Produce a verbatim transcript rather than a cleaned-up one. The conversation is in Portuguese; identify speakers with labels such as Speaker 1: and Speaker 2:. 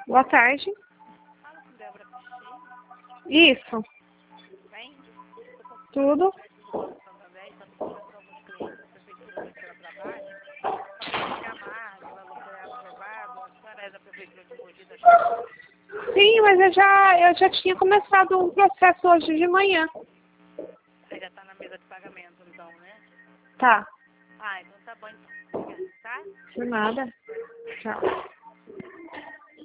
Speaker 1: Boa tarde.
Speaker 2: Fala com Débora Pichei.
Speaker 1: Isso.
Speaker 2: Bem?
Speaker 1: Tudo.
Speaker 2: Santander, estamos conversando com alguns clientes da prefeitura onde ela trabalha. Para chamar, o valor foi aprovado. A senhora é da prefeitura de Mogi das Cruzes?
Speaker 1: Sim, mas eu já, eu já tinha começado um processo hoje de manhã.
Speaker 2: Você já está na mesa de pagamento, então, né?
Speaker 1: Tá.
Speaker 2: Ah, então tá bom, então. Obrigada, tá?
Speaker 1: De nada. Tchau.